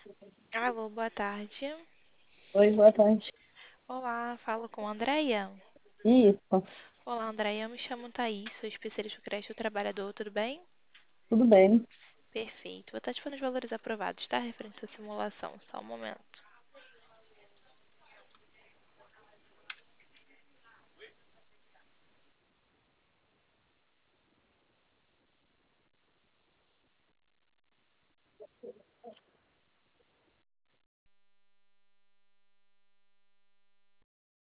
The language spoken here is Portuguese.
Alô, boa tarde. Oi, boa tarde. Olá, falo com a Andrea. Isso, Olá, Andrea, eu me chamo Thaís, sou especialista do creche do trabalhador, tudo bem? tudo bem. Perfeito. Vou estar te falando os valores aprovados, tá? Referente à simulação, só um momento.